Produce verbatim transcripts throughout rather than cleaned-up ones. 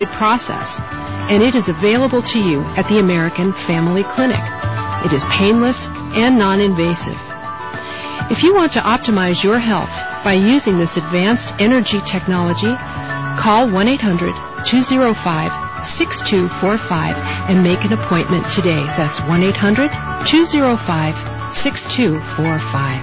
process, and it is available to you at the American Family Clinic. It is painless and non-invasive. If you want to optimize your health by using this advanced energy technology, call one eight hundred, two oh five, six two four five and make an appointment today. That's one eight hundred, two oh five, six two four five.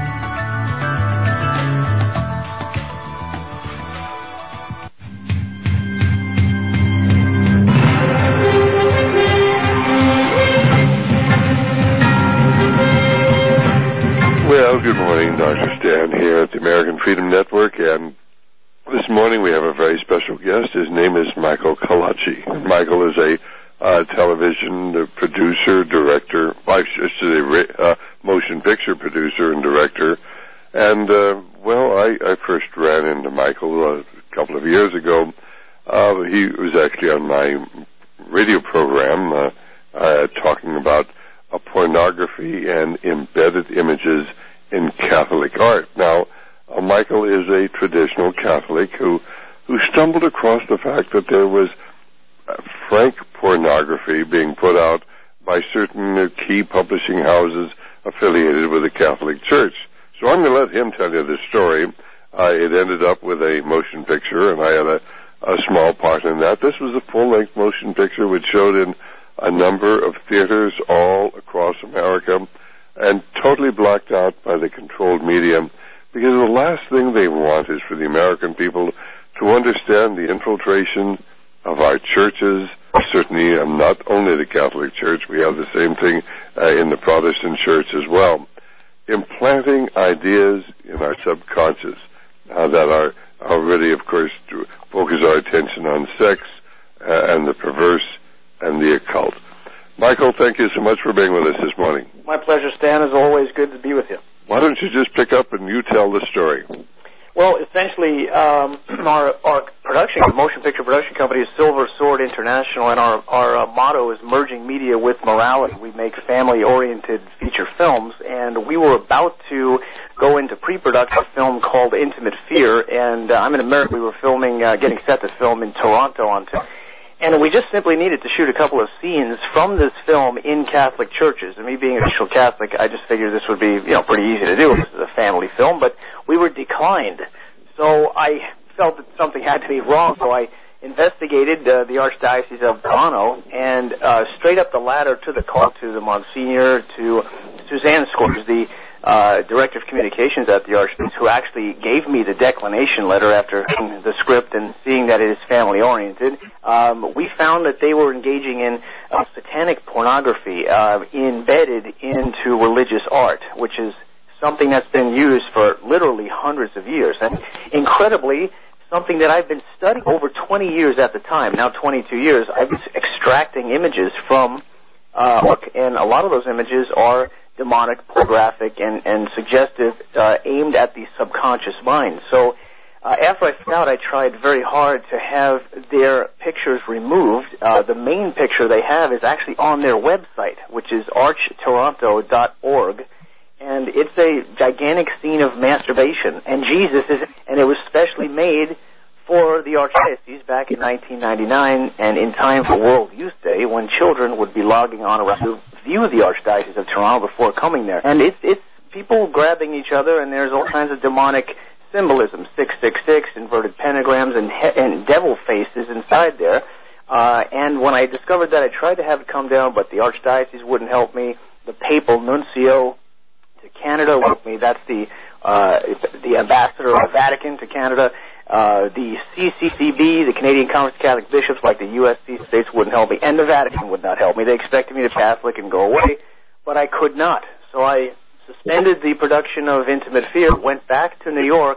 Well, good morning. Doctor Stan here at the American Freedom Network, and this morning we have a very special guest. His name is Michael Kalachi. Michael is a uh, television producer, director, well, I should say uh, motion picture producer and director. And, uh, well, I, I first ran into Michael uh, a couple of years ago. Uh, he was actually on my radio program uh, uh, talking about uh, pornography and embedded images in Catholic art. Now, uh, Michael is a traditional Catholic who who stumbled across the fact that there was uh, frank pornography being put out by certain uh, key publishing houses affiliated with the Catholic Church. So I'm going to let him tell you the story. Uh, it ended up with a motion picture, and I had a, a small part in that. This was a full-length motion picture which showed in a number of theaters all across America, and totally blocked out by the controlled media, because the last thing they want is for the American people to understand the infiltration of our churches. Certainly, um, not only the Catholic Church, we have the same thing uh, in the Protestant Church as well, implanting ideas in our subconscious uh, that are already, of course, to focus our attention on sex uh, and the perverse and the occult. Michael, thank you so much for being with us this morning. My pleasure, Stan. It's always good to be with you. Why don't you just pick up and you tell the story? Well, essentially, um, our, our production, motion picture production company is Silver Sword International, and our, our uh, motto is merging media with morality. We make family-oriented feature films, and we were about to go into pre-production film called Intimate Fear, and uh, I'm in America. We were filming, uh, getting set to film in Toronto, Ontario. And we just simply needed to shoot a couple of scenes from this film in Catholic churches. And me being a traditional Catholic, I just figured this would be, you know, pretty easy to do. This is a family film, but we were declined. So I felt that something had to be wrong, so I investigated uh, the Archdiocese of Toronto, and uh, straight up the ladder to the call to the Monsignor, to Suzanne Scores, the uh, Director of Communications at the Archdiocese, who actually gave me the declination letter after the script and seeing that it is family-oriented. Um, we found that they were engaging in uh, satanic pornography uh, embedded into religious art, which is something that's been used for literally hundreds of years. And incredibly, something that I've been studying over twenty years at the time, now twenty-two years, I've been extracting images from uh, work, and a lot of those images are demonic, pornographic, and, and suggestive, uh, aimed at the subconscious mind. So uh, after I found out, I tried very hard to have their pictures removed. Uh, the main picture they have is actually on their website, which is arch toronto dot org. And it's a gigantic scene of masturbation. And Jesus is, and it was specially made for the Archdiocese back in nineteen ninety-nine, and in time for World Youth Day, when children would be logging on around to view the Archdiocese of Toronto before coming there. And it's it's people grabbing each other, and there's all kinds of demonic symbolism, six six six, inverted pentagrams, and, he- and devil faces inside there. Uh, and when I discovered that, I tried to have it come down, but the Archdiocese wouldn't help me. The papal nuncio to Canada with me. That's the uh, the ambassador of the Vatican to Canada. Uh, the C C C B, the Canadian Conference of Catholic Bishops, like the U S C states, wouldn't help me, and the Vatican would not help me. They expected me to be Catholic and go away, but I could not. So I suspended the production of Intimate Fear, went back to New York,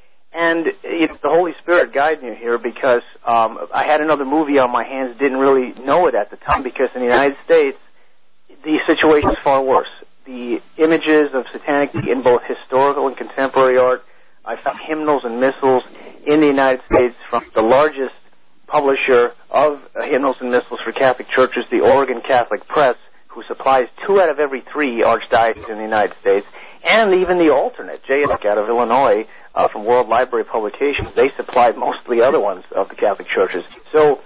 and it, the Holy Spirit guided me here because um, I had another movie on my hands, didn't really know it at the time, because in the United States, the situation is far worse. The images of satanic in both historical and contemporary art, I found hymnals and missals in the United States from the largest publisher of uh, hymnals and missals for Catholic churches, the Oregon Catholic Press, who supplies two out of every three archdioceses in the United States, and even the alternate, J S out of Illinois, uh, from World Library Publications. They supplied most of the other ones of the Catholic churches. So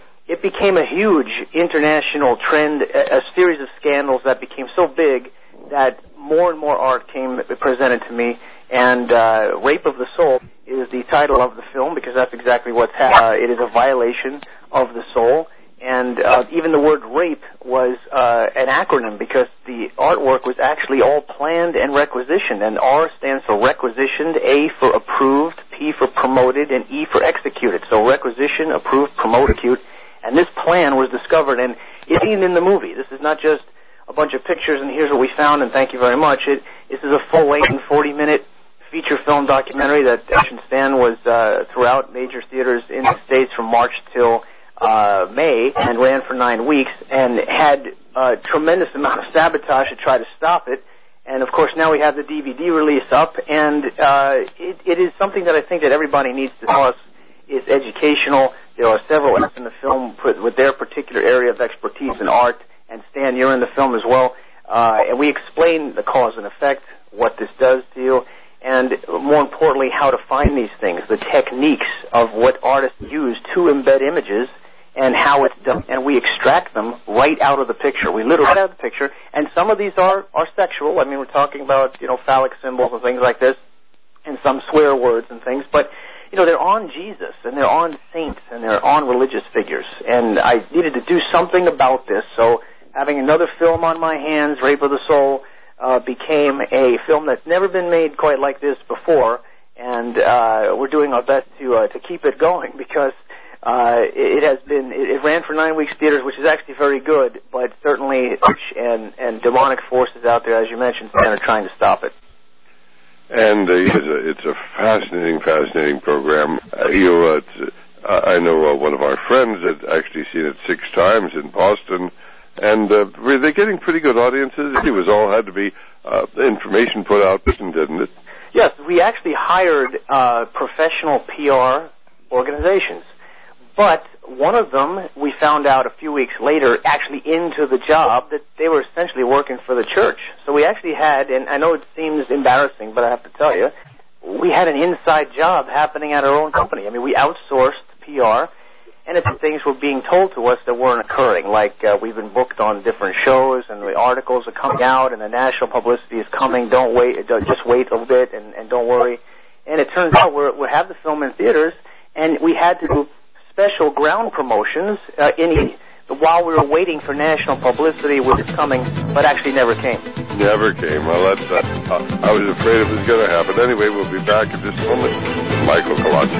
became a huge international trend, a, a series of scandals that became so big that more and more art came presented to me. And uh, Rape of the Soul is the title of the film because that's exactly what's happened. Uh, it is a violation of the soul. And uh, even the word rape was uh, an acronym because the artwork was actually all planned and requisitioned. And R stands for requisitioned, A for approved, P for promoted, and E for executed. So requisition, approved, promote, execute. And this plan was discovered, and it's seen in the movie. This is not just a bunch of pictures and here's what we found and thank you very much. It, this is a full-length forty-minute feature film documentary that Action Stan was uh, throughout major theaters in the States from March till Uh, May, and ran for nine weeks, and had a tremendous amount of sabotage to try to stop it. And of course, now we have the D V D release up, and uh, it, it is something that I think that everybody needs to know. It's educational. There are several actors in the film with their particular area of expertise in art, and Stan, you're in the film as well. Uh, and we explain the cause and effect, what this does to you, and more importantly, how to find these things, the techniques of what artists use to embed images, and how it's done, and we extract them right out of the picture. We literally out of the picture, and some of these are, are sexual. I mean, we're talking about, you know, phallic symbols and things like this, and some swear words and things, but, you know, they're on Jesus, and they're on saints, and they're on religious figures, and I needed to do something about this, so having another film on my hands, Rape of the Soul, uh, became a film that's never been made quite like this before, and uh, we're doing our best to uh, to keep it going, because Uh, it, it has been, it, it ran for nine weeks theaters, which is actually very good, but certainly, and, and demonic forces out there, as you mentioned, Stan, are trying to stop it. And uh, it's, a, it's a fascinating, fascinating program. Uh, you know, uh, it's, uh, I know uh, one of our friends had actually seen it six times in Boston, and uh, were they getting pretty good audiences? It was all had to be uh, information put out, didn't it? Yes, we actually hired uh, professional P R organizations. But one of them, we found out a few weeks later, actually into the job, that they were essentially working for the church. So we actually had, and I know it seems embarrassing, but I have to tell you, we had an inside job happening at our own company. I mean, we outsourced P R, and if things were being told to us that weren't occurring, like uh, we've been booked on different shows, and the articles are coming out, and the national publicity is coming, don't wait, just wait a little bit, and, and don't worry. And it turns out we're, we have the film in theaters, and we had to do special ground promotions uh, in while we were waiting for national publicity, which is coming, but actually never came. Never came. Well, that's uh, uh, I was afraid it was going to happen. Anyway, we'll be back in just a moment with Michael Kalachi.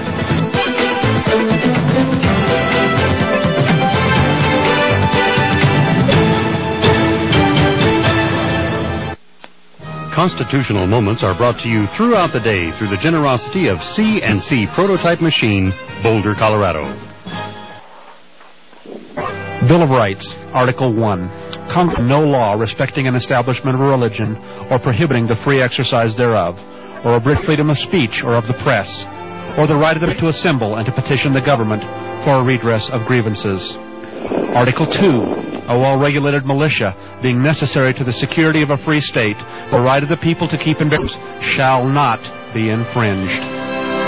Constitutional Moments are brought to you throughout the day through the generosity of C and C Prototype Machine, Boulder, Colorado. Bill of Rights, Article one. Congress no law respecting an establishment of a religion or prohibiting the free exercise thereof, or abridge freedom of speech or of the press, or the right of them to assemble and to petition the government for a redress of grievances. Article two. A well-regulated militia, being necessary to the security of a free state, the right of the people to keep in business shall not be infringed.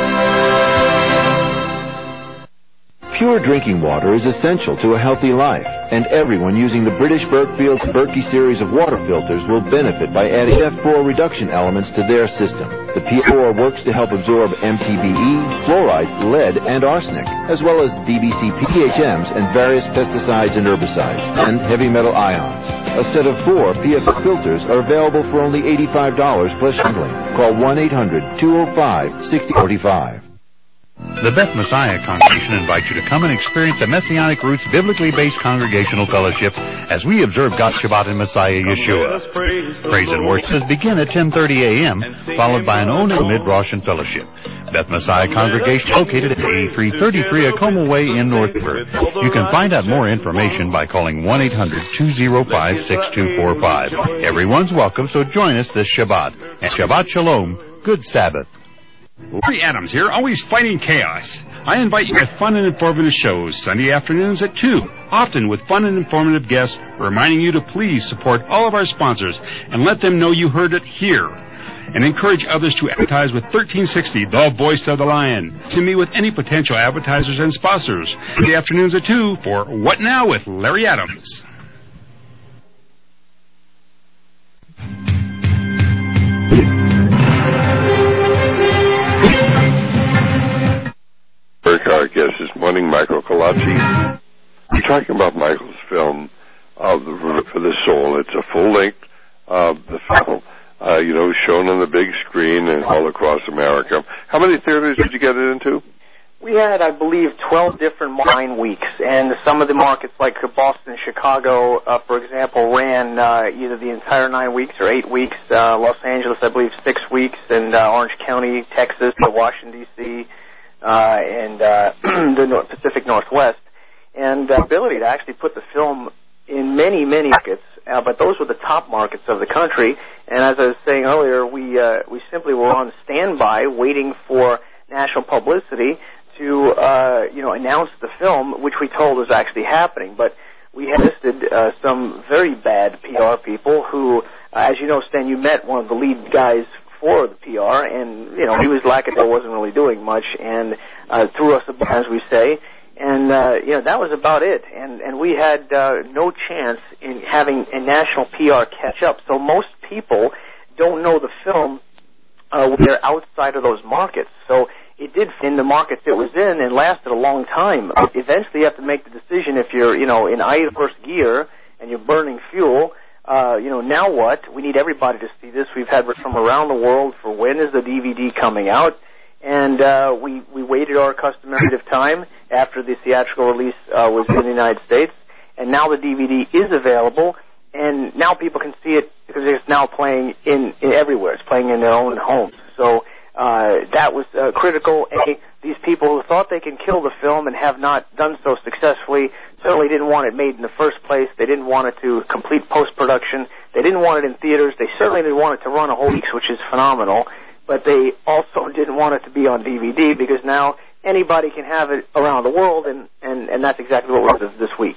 Pure drinking water is essential to a healthy life, and everyone using the British Berkefield's Berkey series of water filters will benefit by adding F four reduction elements to their system. The P four works to helf absorb M T B E, fluoride, lead, and arsenic, as well as D B C P H Ms and various pesticides and herbicides, and heavy metal ions. A set of four P F filters are available for only eighty-five dollars plus handling. Call one eight hundred two oh five six oh four five. The Beth Messiah Congregation invites you to come and experience a Messianic Roots biblically based congregational fellowship as we observe God's Shabbat in Messiah Yeshua. Praise and worship begin at ten thirty a.m., followed by an Onan Mid-Roshan fellowship. Beth Messiah Congregation located at eighty-three thirty-three Acoma Way in Northburg. You can find out more information by calling one eight hundred two oh five six two four five. Everyone's welcome, so join us this Shabbat. And Shabbat Shalom, good Sabbath. Larry Adams here, always fighting chaos. I invite you to fun and informative shows Sunday afternoons at two often with fun and informative guests, reminding you to please support all of our sponsors and let them know you heard it here. And encourage others to advertise with thirteen sixty, the voice of the lion. To meet with any potential advertisers and sponsors. The afternoons at two for What Now with Larry Adams. Our guest this morning, Michael Kalachi. We're talking about Michael's film, uh, For the Soul. It's a full-length uh, the film, uh, you know, shown on the big screen and all across America. How many theaters did you get it into? We had, I believe, twelve different nine weeks, and some of the markets like Boston, Chicago, uh, for example, ran uh, either the entire nine weeks or eight weeks. Uh, Los Angeles, I believe, six weeks, and uh, Orange County, Texas, Washington, D C, uh, and uh, the North, Pacific Northwest. And the ability to actually put the film in many, many markets, uh, but those were the top markets of the country. And as I was saying earlier, we uh, we simply were on standby waiting for national publicity to, uh, you know, announce the film, which we told was actually happening. But we had listed uh, some very bad P R people who, uh, as you know, Stan, you met one of the lead guys for the P R, and, you know, he was lackadaisical, wasn't really doing much, and uh, threw us a bone, as we say. And, uh, you know, that was about it. And, and we had uh, no chance in having a national P R catch up. So most people don't know the film uh, when they're outside of those markets. So it did in the markets it was in and lasted a long time. Eventually you have to make the decision if you're, you know, in idle first gear and you're burning fuel, uh, you know, now what? We need everybody to see this. We've had from around the world for when is the D V D coming out. And uh, we, we waited our customary period of time after the theatrical release uh, was in the United States. And now the D V D is available, and now people can see it because it's now playing in, in everywhere. It's playing in their own homes. So uh, that was uh, critical. And these people who thought they can kill the film and have not done so successfully certainly didn't want it made in the first place. They didn't want it to complete post-production. They didn't want it in theaters. They certainly didn't want it to run a whole week, which is phenomenal. But they also didn't want it to be on D V D because now anybody can have it around the world, and, and, and that's exactly what we're doing this week.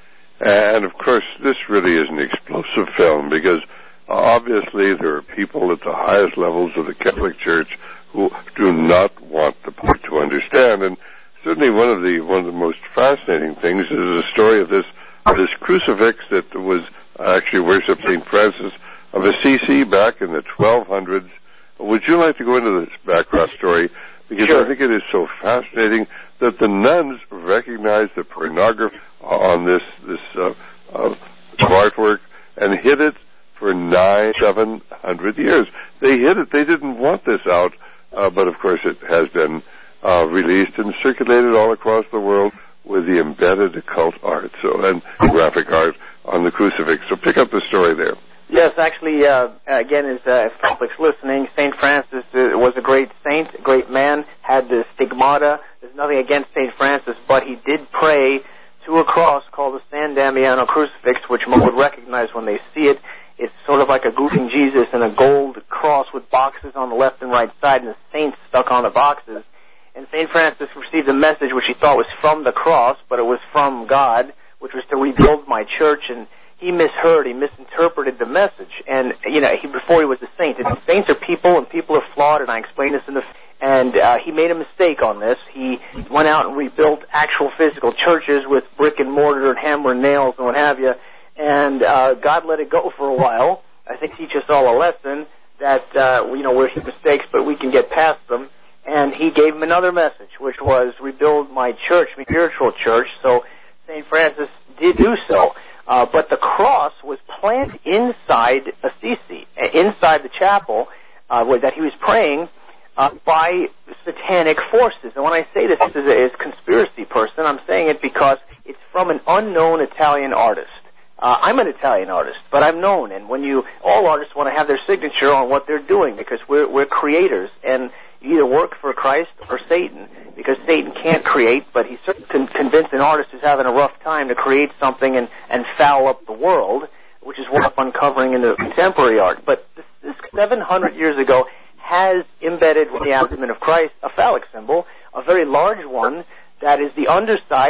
And, of course, this really is an explosive film because obviously there are people at the highest levels of the Catholic Church who do not want the public to understand. And certainly one of the one of the most fascinating things is the story of this of this crucifix that was actually worshipped Saint Francis of Assisi back in the twelve hundreds. Would you like to go into this background story? Because sure. I think it is so fascinating that the nuns recognized the pornography on this this uh, uh, artwork and hid it for nine, seven hundred years. They hid it. They didn't want this out, uh, but of course it has been uh, released and circulated all across the world with the embedded occult art, so and graphic art on the crucifix. So pick up the story there. Yes, actually, uh, again, as uh, Catholics listening, Saint Francis uh, was a great saint, a great man, had the stigmata. There's nothing against Saint Francis, but he did pray to a cross called the San Damiano crucifix, which most would recognize when they see it. It's sort of like a goofing Jesus and a gold cross with boxes on the left and right side and the saints stuck on the boxes. And Saint Francis received a message which he thought was from the cross, but it was from God, which was to rebuild my church, and he misheard, he misinterpreted the message. And, you know, he, before he was a saint, and saints are people, and people are flawed, and I explained this in the... And uh, he made a mistake on this. He went out and rebuilt actual physical churches with brick and mortar and hammer and nails and what have you, and uh, God let it go for a while. I think teach us all a lesson that, uh, you know, we're mistakes, but we can get past them. And he gave him another message, which was rebuild my church, my spiritual church. So Saint Francis did do so. Uh, but the cross was planted inside Assisi, inside the chapel uh, that he was praying uh, by satanic forces. And when I say this as a, as a conspiracy person, I'm saying it because it's from an unknown Italian artist. Uh, I'm an Italian artist, but I'm known. And when you, all artists want to have their signature on what they're doing because we're, we're creators. And you either work for Christ or Satan, because Satan can't create, but he certainly can convince an artist who's having a rough time to create something and, and foul up the world, which is what I'm uncovering in the contemporary art. But this, this seven hundred years ago has embedded in the abdomen of Christ a phallic symbol, a very large one that is the underside, a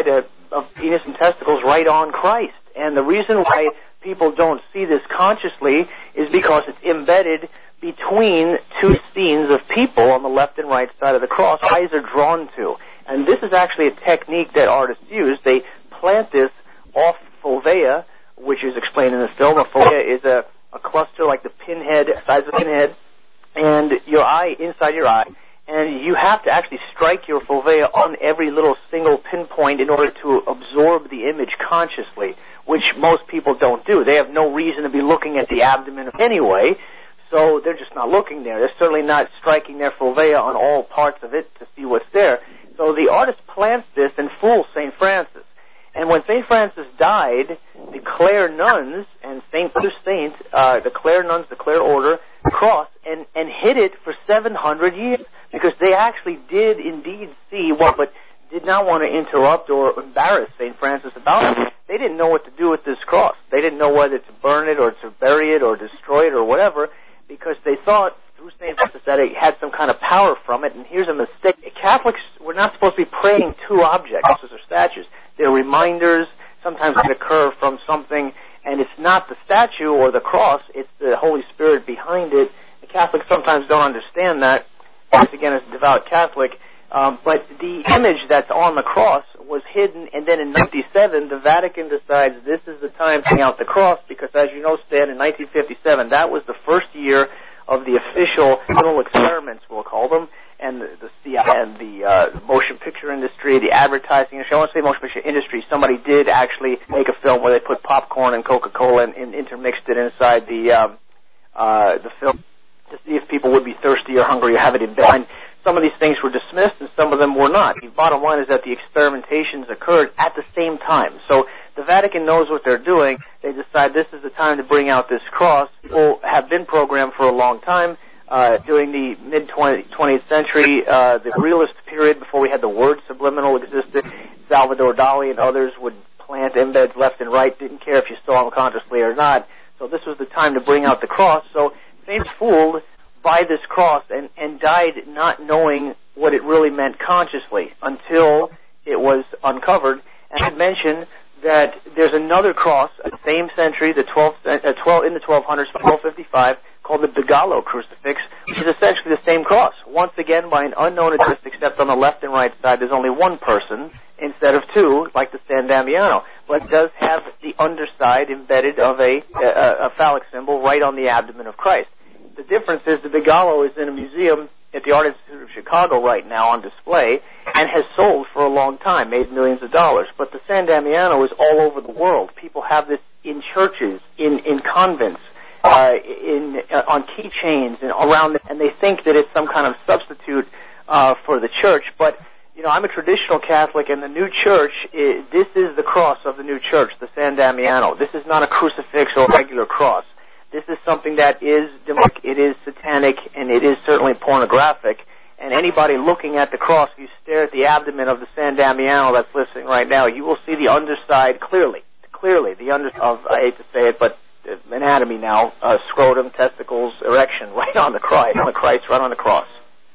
of penis and testicles right on Christ. And the reason why people don't see this consciously is because it's embedded between two scenes of people on the left and right side of the cross. Eyes are drawn to. And this is actually a technique that artists use. They plant this off fovea, which is explained in the film. A fovea is a, a cluster like the pinhead, size of a pinhead, and your eye, inside your eye. And you have to actually strike your fovea on every little single pinpoint in order to absorb the image consciously, which most people don't do. They have no reason to be looking at the abdomen anyway, so they're just not looking there. They're certainly not striking their fovea on all parts of it to see what's there. So the artist plants this and fools Saint Francis. And when Saint Francis died, the Clare nuns and Saint Peter Saint, uh, the Clare nuns, the Clare order, crossed and, and hid it for seven hundred years because they actually did indeed see what, but did not want to interrupt or embarrass Saint Francis about it. They didn't know what to do with this cross. They didn't know whether to burn it or to bury it or destroy it or whatever because they thought through Saint Francis that it had some kind of power from it. And here's a mistake. Catholics, we're not supposed to be praying to objects or statues. They're reminders. Sometimes they occur from something, and it's not the statue or the cross. It's the Holy Spirit behind it. The Catholics sometimes don't understand that. Once again, as a devout Catholic, um, but the image that's on the cross was hidden, and then in ninety-seven, the Vatican decides this is the time to hang out the cross because, as you know, Stan, in nineteen fifty-seven, that was the first year of the official little experiments, we'll call them, and the, the, and the uh, motion picture industry, the advertising industry. I want to say motion picture industry. Somebody did actually make a film where they put popcorn and Coca-Cola and, and intermixed it inside the um, uh, the film to see if people would be thirsty or hungry or have it in bed. And some of these things were dismissed and some of them were not. The bottom line is that the experimentations occurred at the same time. So the Vatican knows what they're doing. They decide this is the time to bring out this cross. People have been programmed for a long time. Uh, during the mid-twentieth century, uh, the realist period before we had the word subliminal existed, Salvador Dali and others would plant embeds left and right, didn't care if you saw them consciously or not. So this was the time to bring out the cross. So Saints fooled by this cross and, and died not knowing what it really meant consciously until it was uncovered. And I mentioned that there's another cross, in the same century, the twelfth, uh, twelve, in the twelve hundreds, twelve fifty-five, called the Bigallo crucifix, which is essentially the same cross. Once again, by an unknown artist, except on the left and right side, there's only one person instead of two, like the San Damiano. But it does have the underside embedded of a, a, a phallic symbol right on the abdomen of Christ. The difference is the Bigallo is in a museum at the Art Institute of Chicago right now on display and has sold for a long time, made millions of dollars. But the San Damiano is all over the world. People have this in churches, in, in convents, Uh, in uh, on keychains and around, and they think that it's some kind of substitute uh, for the church. But you know, I'm a traditional Catholic, and the new church is, this is the cross of the new church, the San Damiano. This is not a crucifix or a regular cross. This is something that is demonic, it is satanic, and it is certainly pornographic. And anybody looking at the cross, if you stare at the abdomen of the San Damiano that's listening right now, you will see the underside clearly. Clearly, the under of I hate to say it, but anatomy now, uh, scrotum, testicles, erection, right on the Christ, on the Christ, right on the cross.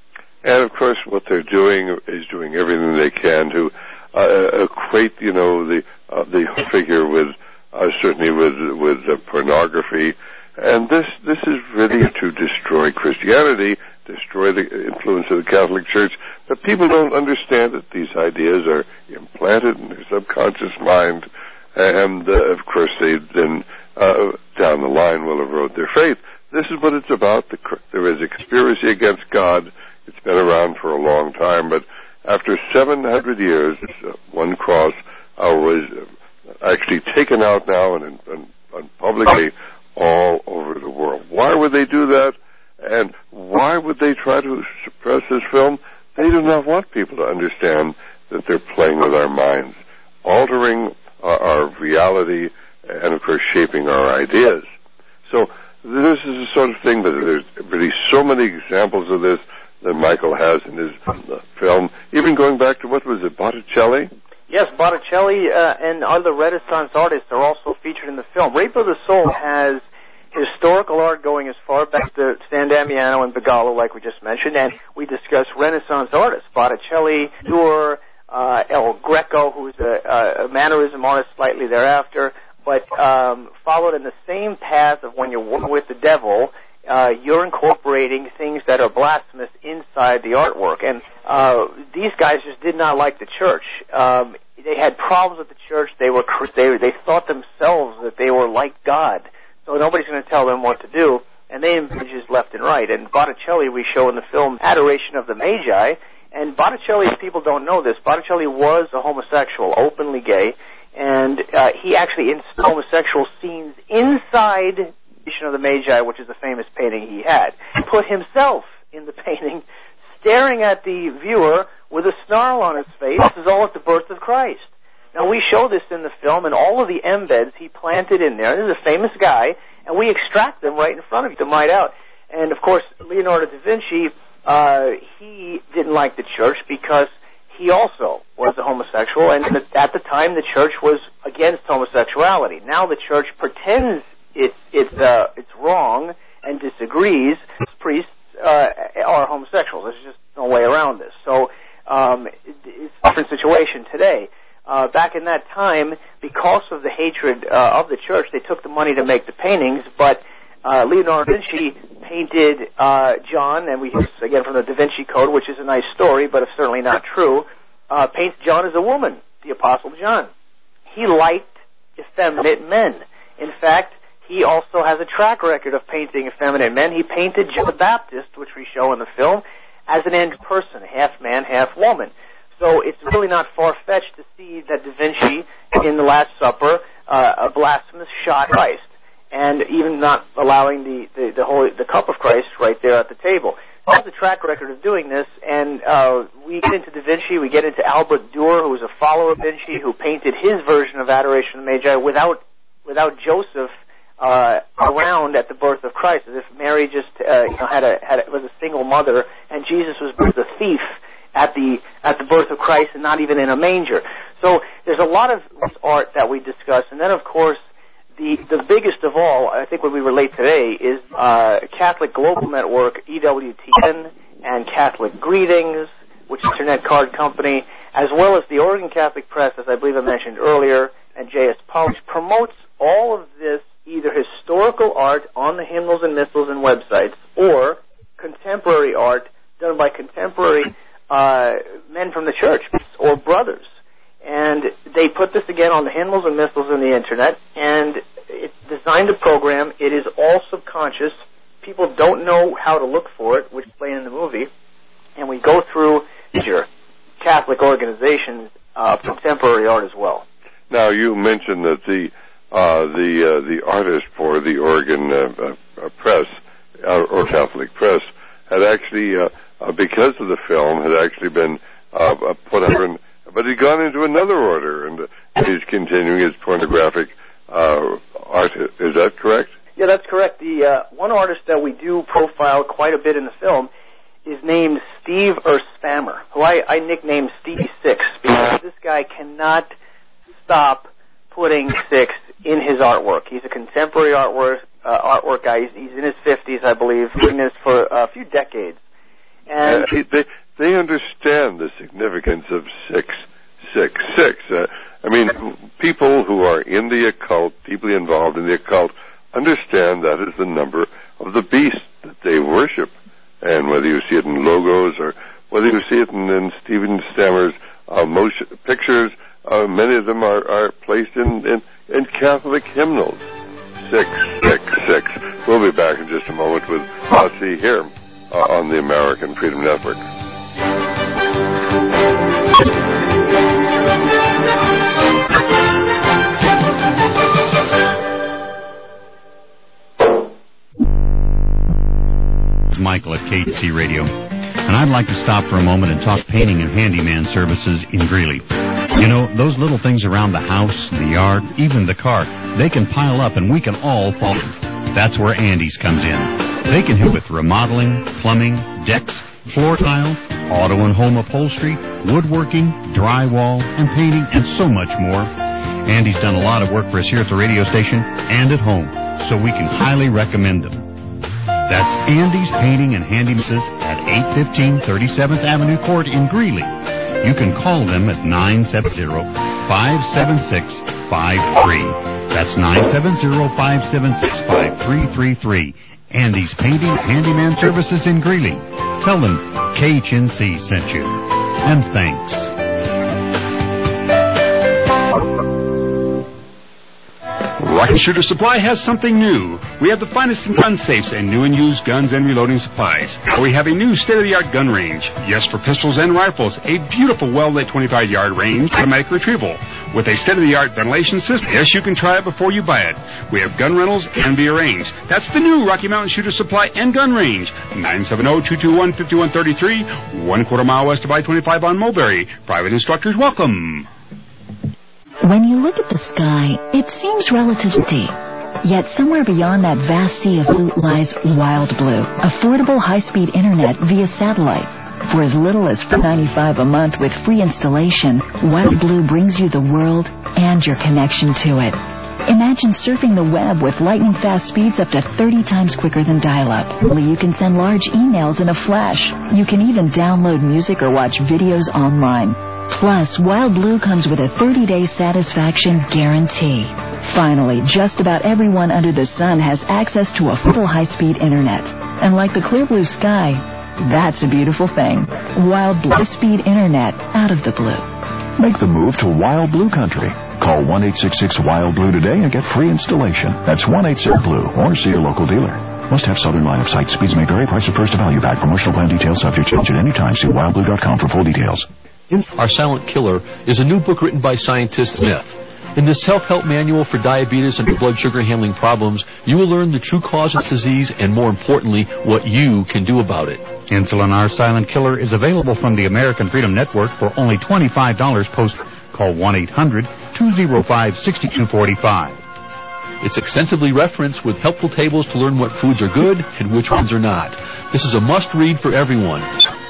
And of course, what they're doing is doing everything they can to uh, equate, you know, the uh, the figure with uh, certainly with with uh, pornography, and this this is really to destroy Christianity, destroy the influence of the Catholic Church. But people don't understand that these ideas are implanted in their subconscious mind, and uh, of course they then. Uh, down the line will erode their faith. This is what it's about. The, there is a conspiracy against God. It's been around for a long time, but after seven hundred years, uh, one cross uh, was actually taken out now and, and, and publicly all over the world. Why would they do that? And why would they try to suppress this film? They do not want people to understand that they're playing with our minds, altering uh, our reality, and, of course, shaping our ideas. So this is the sort of thing that there's really so many examples of this that Michael has in his uh, film, even going back to, what was it, Botticelli? Yes, Botticelli uh, and other Renaissance artists are also featured in the film. Rape of the Soul has historical art going as far back to San Damiano and Bigallo, like we just mentioned, and we discuss Renaissance artists, Botticelli, Durer, uh, El Greco, who's a, a mannerism artist slightly thereafter, but um, followed in the same path of when you're working with the devil, uh, you're incorporating things that are blasphemous inside the artwork. And uh, these guys just did not like the church. Um, they had problems with the church. They were they, they thought themselves that they were like God. So nobody's going to tell them what to do. And they images left and right. And Botticelli, we show in the film Adoration of the Magi. And Botticelli, if people don't know this, Botticelli was a homosexual, openly gay. And uh, he actually installed homosexual scenes inside Adoration of the Magi, which is a famous painting he had. He put himself in the painting, staring at the viewer with a snarl on his face. This is all at the birth of Christ. Now, we show this in the film, and all of the embeds he planted in there. This is a famous guy, and we extract them right in front of you, them right out. And, of course, Leonardo da Vinci, uh, he didn't like the church because he also was a homosexual, and at the time the church was against homosexuality. Now the church pretends it's, it's, uh, it's wrong and disagrees. Priests uh, are homosexuals. There's just no way around this. So um, it's a different situation today. Uh, back in that time, because of the hatred uh, of the church, they took the money to make the paintings, but uh, Leonardo da Vinci painted uh, John, and we, again, from the Da Vinci Code, which is a nice story, but it's certainly not true, uh, paints John as a woman, the Apostle John. He liked effeminate men. In fact, he also has a track record of painting effeminate men. He painted John the Baptist, which we show in the film, as an end person, half man, half woman. So it's really not far-fetched to see that Da Vinci, in the Last Supper, uh, a blasphemous shot Christ, and even not allowing the the the, holy, the cup of Christ right there at the table. He has a track record of doing this, and uh, we get into Da Vinci, we get into Albert Dürer, who was a follower of Vinci, who painted his version of Adoration of the Magi without without Joseph uh, around at the birth of Christ, as if Mary just uh, you know, had a had a, was a single mother, and Jesus was the thief at the at the birth of Christ, and not even in a manger. So there's a lot of art that we discuss, and then of course the the biggest of all, I think what we relate today, is uh, Catholic Global Network, E W T N, and Catholic Greetings, which is an Internet card company, as well as the Oregon Catholic Press, as I believe I mentioned earlier, and J S Publish, promotes all of this, either historical art on the hymnals and missals and websites, or contemporary art done by contemporary Uh, men from the church or brothers. And they put this again on the hymnals and missals and the Internet, and it's designed a program. It is all subconscious. People don't know how to look for it, which is explained in the movie. And we go through major Catholic organizations of uh, contemporary art as well. Now, you mentioned that the uh, the uh, the artist for the Oregon uh, uh, Press uh, or Catholic Press had actually uh, Uh, because of the film, had actually been uh, uh, put under, an, but he'd gone into another order, and uh, he's continuing his pornographic uh, art. Is that correct? Yeah, that's correct. The uh, one artist that we do profile quite a bit in the film is named Steve Erspammer, who I, I nicknamed Stevie Six, because this guy cannot stop putting Six in his artwork. He's a contemporary artwork uh, artwork guy. He's, he's in his fifties, I believe, doing this for a few decades. And uh, they they understand the significance of six, six, six. Uh, I mean, people who are in the occult, deeply involved in the occult, understand that is the number of the beast that they worship. And whether you see it in logos or whether you see it in, in Stephen Stammer's uh, motion pictures, uh, many of them are, are placed in, in, in Catholic hymnals. Six, six, six. We'll be back in just a moment with Ozzy here. Uh, on the American Freedom Network. It's Michael at K T C Radio, and I'd like to stop for a moment and talk painting and handyman services in Greeley. You know, those little things around the house, the yard, even the car, they can pile up and we can all fall. That's where Andy's comes in. They can help with remodeling, plumbing, decks, floor tile, auto and home upholstery, woodworking, drywall, and painting, and so much more. Andy's done a lot of work for us here at the radio station and at home, so we can highly recommend them. That's Andy's Painting and Handymasses at eight fifteen thirty-seventh Avenue Court in Greeley. You can call them at nine seven zero, five seven six, five three. That's nine seven zero, five seven six, five three three three. Andy's Painting Handyman Services in Greeley. Tell them K H N C sent you. And thanks. Rocky Shooter Supply has something new. We have the finest in gun safes and new and used guns and reloading supplies. We have a new state-of-the-art gun range. Yes, for pistols and rifles. A beautiful, well-lit twenty-five yard range, automatic retrieval. With a state-of-the-art ventilation system. Yes, you can try it before you buy it. We have gun rentals and via range. That's the new Rocky Mountain Shooter Supply and Gun Range. nine seven zero, two two one, five one three three, one quarter mile west of I twenty-five on Mulberry. Private instructors welcome. When you look at the sky, it seems relatively deep. Yet somewhere beyond that vast sea of blue lies Wild Blue, affordable high-speed internet via satellite. For as little as four dollars and ninety-five cents a month with free installation, Wild Blue brings you the world and your connection to it. Imagine surfing the web with lightning-fast speeds up to thirty times quicker than dial-up. You can send large emails in a flash. You can even download music or watch videos online. Plus, Wild Blue comes with a thirty day satisfaction guarantee. Finally, just about everyone under the sun has access to a full high-speed internet. And like the clear blue sky, that's a beautiful thing. Wild Blue speed internet out of the blue. Make the move to Wild Blue Country. Call one eight six six Wild Blue today and get free installation. That's one eight six Blue or see your local dealer. Must have Southern line of sight. Speeds may vary. Price of first to value back. Promotional plan details subject to change at any time. See wild blue dot com for full details. Our Silent Killer is a new book written by scientist Smith. In this self-help manual for diabetes and blood sugar handling problems, you will learn the true cause of disease and, more importantly, what you can do about it. Insulin, Our Silent Killer, is available from the American Freedom Network for only twenty-five dollars post. Call one eight hundred, two oh five, six two four five. It's extensively referenced with helpful tables to learn what foods are good and which ones are not. This is a must-read for everyone.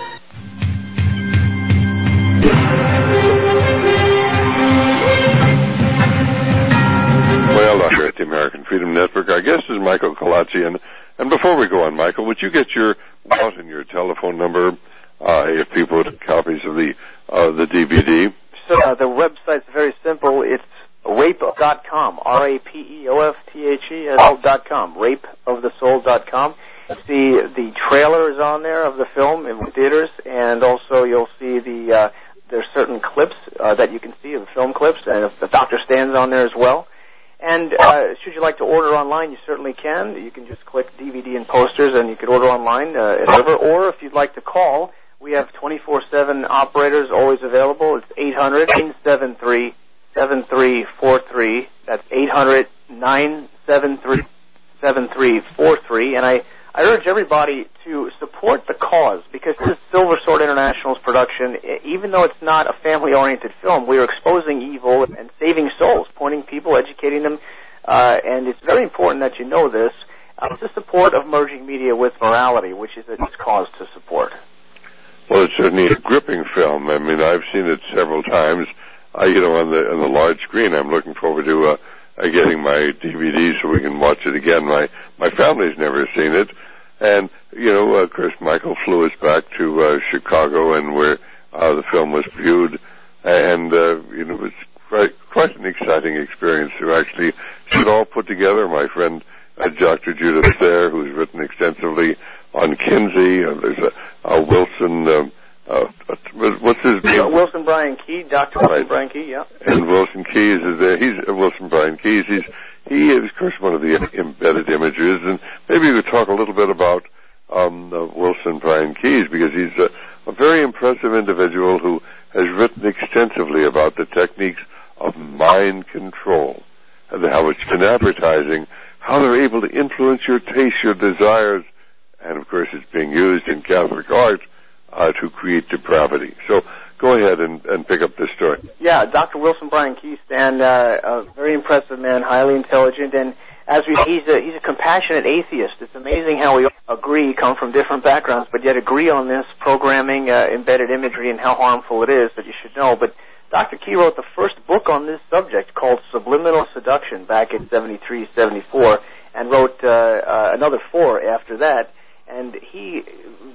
Here at the American Freedom Network, our guest is Michael Colacci, and, and before we go on, Michael, would you get your out and your telephone number uh, if people would have copies of the uh, the D V D? So uh, the website's very simple. It's rape dot com, R A P E O F T H E dot com, rape of the soul dot com. See, the trailer is on there of the film in theaters, and also you'll see the uh, there's certain clips uh, that you can see of the film clips, and the Doctor Stan's on there as well. And uh, should you like to order online, you certainly can. You can just click D V D and posters, and you can order online, uh, whatever. Or if you'd like to call, we have twenty-four seven operators always available. It's eight hundred, nine seven three, seven three four three. That's eight hundred, nine seven three, seven three four three. And I, I urge everybody to support the cause, because this is Silver Sword International's production. Even though it's not a family-oriented film, we are exposing evil and saving souls, pointing people, educating them, uh, and it's very important that you know this. Uh, it's the support of merging media with morality, which is its cause to support. Well, it's certainly a gripping film. I mean, I've seen it several times, uh, you know, on the on the large screen. I'm looking forward to uh, uh, getting my D V D so we can watch it again. My my family's never seen it. And, you know, uh, of course, Michael flew us back to uh, Chicago, and where uh, the film was viewed. And, uh, you know, it was quite, quite an exciting experience to actually see it all put together. My friend, uh, Doctor Judith there, who's written extensively on Kinsey. Uh, there's a, a Wilson, um, uh, what's his name? Wilson Brian Key, Doctor Right. Wilson Brian Key, yeah. And Wilson Keys is there. He's uh, Wilson Brian Keys. He's He is, of course, one of the embedded images, and maybe we could talk a little bit about um, uh, Wilson Brian Keys, because he's a, a very impressive individual who has written extensively about the techniques of mind control and how it's in advertising, how they're able to influence your taste, your desires, and, of course, it's being used in Catholic art uh, to create depravity. So go ahead and, and pick up this story. Yeah, Doctor Wilson Brian Keystan, uh, a very impressive man, highly intelligent, and as we he's a he's a compassionate atheist. It's amazing how we agree, come from different backgrounds, but yet agree on this programming, uh, embedded imagery, and how harmful it is that you should know. But Doctor Key wrote the first book on this subject called Subliminal Seduction back in seventy-three, seventy-four, and wrote uh, uh, another four after that. And he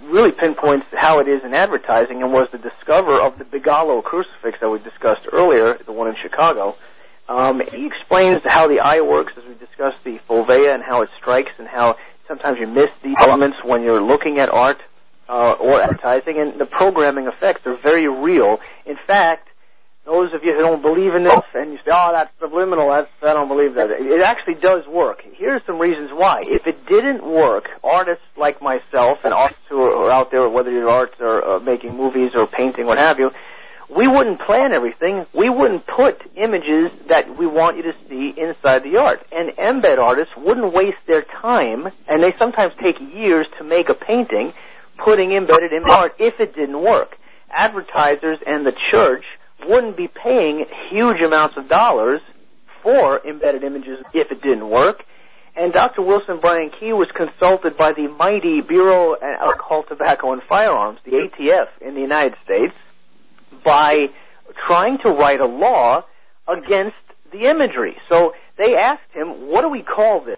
really pinpoints how it is in advertising and was the discoverer of the Bigalo crucifix that we discussed earlier, the one in Chicago. Um, he explains how the eye works, as we discussed the fovea and how it strikes and how sometimes you miss these elements when you're looking at art uh, or advertising, and the programming effects are very real. In fact, those of you who don't believe in this and you say, oh, that's subliminal, that's, I don't believe that. It actually does work. Here's some reasons why. If it didn't work, artists like myself and artists who are out there, whether you're arts or uh, making movies or painting, what have you, we wouldn't plan everything. We wouldn't put images that we want you to see inside the art. And embed artists wouldn't waste their time, and they sometimes take years to make a painting, putting embedded in art if it didn't work. Advertisers and the church wouldn't be paying huge amounts of dollars for embedded images if it didn't work. And Doctor Wilson Bryan Key was consulted by the mighty Bureau of Alcohol, Tobacco, and Firearms, the A T F in the United States, by trying to write a law against the imagery. So they asked him, what do we call this?